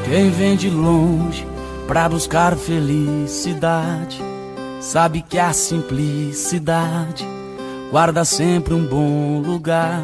Quem vem de longe pra buscar felicidade sabe que a simplicidade guarda sempre um bom lugar.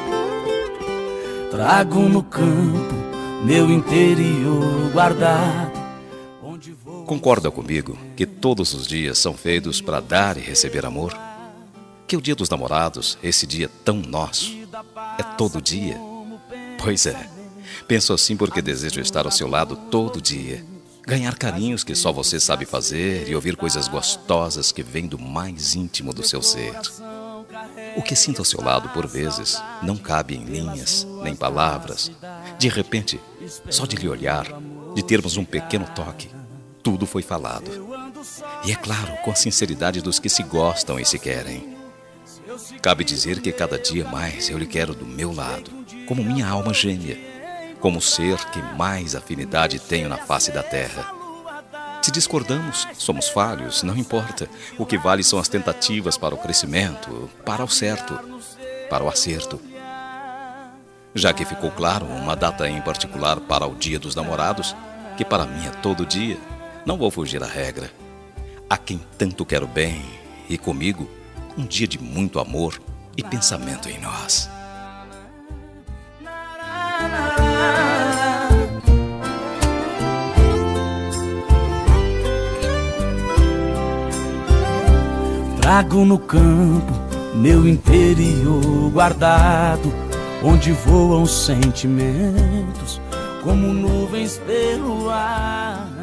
Trago no campo meu interior guardado. Concorda comigo que todos os dias são feitos para dar e receber amor? Que o Dia dos Namorados, esse dia tão nosso, é todo dia? Pois é, penso assim porque desejo estar ao seu lado todo dia, ganhar carinhos que só você sabe fazer e ouvir coisas gostosas que vêm do mais íntimo do seu ser. O que sinto ao seu lado, por vezes, não cabe em linhas, nem palavras. De repente, só de lhe olhar, de termos um pequeno toque, tudo foi falado. E é claro, com a sinceridade dos que se gostam e se querem. Cabe dizer que cada dia mais eu lhe quero do meu lado, como minha alma gêmea, como o ser que mais afinidade tenho na face da terra. Se discordamos, somos falhos, não importa. O que vale são as tentativas para o crescimento, para o certo, para o acerto. Já que ficou claro uma data em particular para o Dia dos Namorados, que para mim é todo dia, não vou fugir à regra. A quem tanto quero bem, e comigo, um dia de muito amor e pensamento em nós. Trago no campo meu interior guardado, onde voam sentimentos como nuvens pelo ar.